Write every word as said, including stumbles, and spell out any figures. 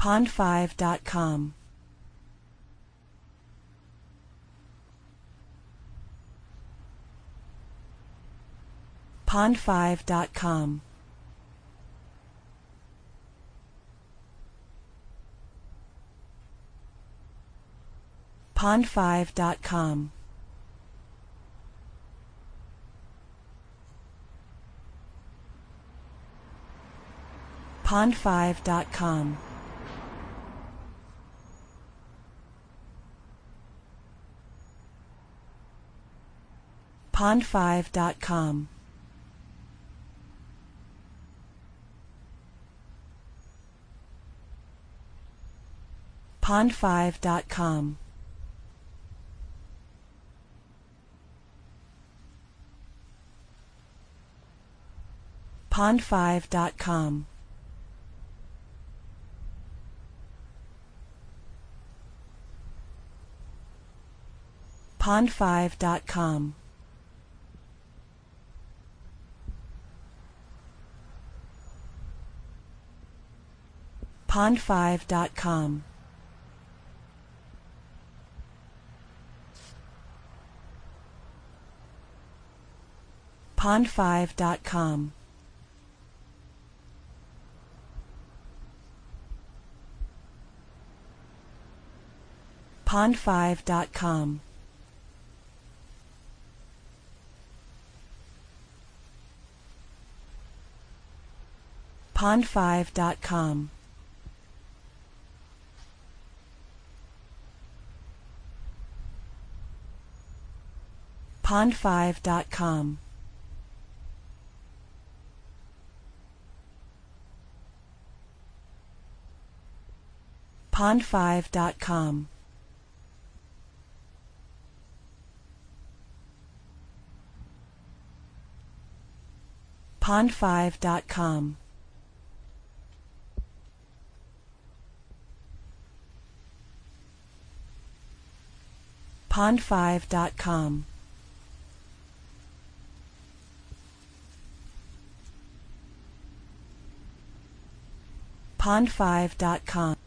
pond five dot com. pond five dot com. pond five dot com. pond five dot com. pond five dot com. pond five dot com. pond five dot com. pond five dot com. pond five dot com. pond five dot com. pond five dot com. pond five dot com. pond five dot com. pond five dot com. pond five dot com. pond five dot com. pond five dot com.